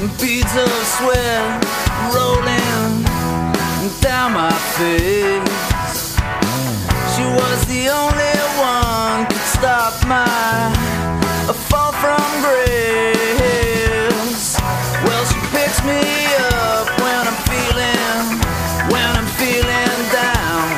beads of sweat rolling down my face. She was the only one could stop my fall from grace. Well, she picks me up when I'm feeling down.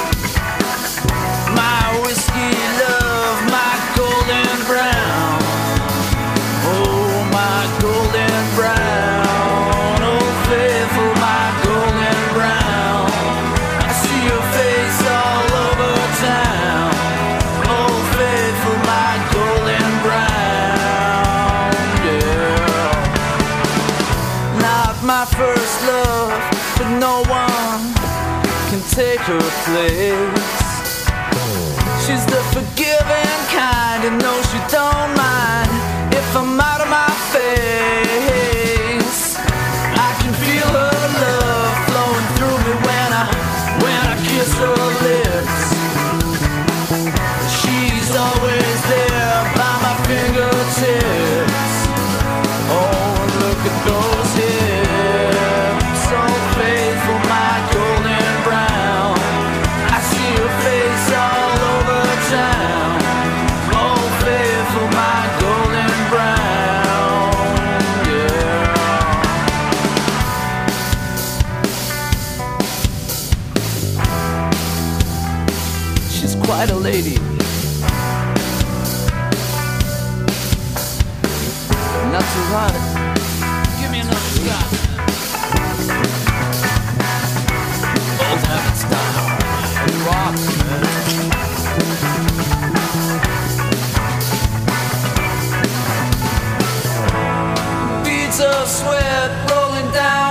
My whiskey love, my golden brown. Oh, my golden brown. Oh, faithful, my golden brown. I see your face all over town. Oh, faithful, my golden brown. Yeah. Not my first love, but no one can take her place. She's the forgiving kind and knows she don't mind if I'm out of my face. I can feel her love flowing through me when I kiss her lips. She's always there by my fingertips. Oh, look at those hips, so faithful, my golden brown. I see her face all over town. Oh, faithful, my golden brown. Yeah. She's quite a lady. Not too hot. Give me another shot. Old habit style. And rock, man. Beads of sweat rolling down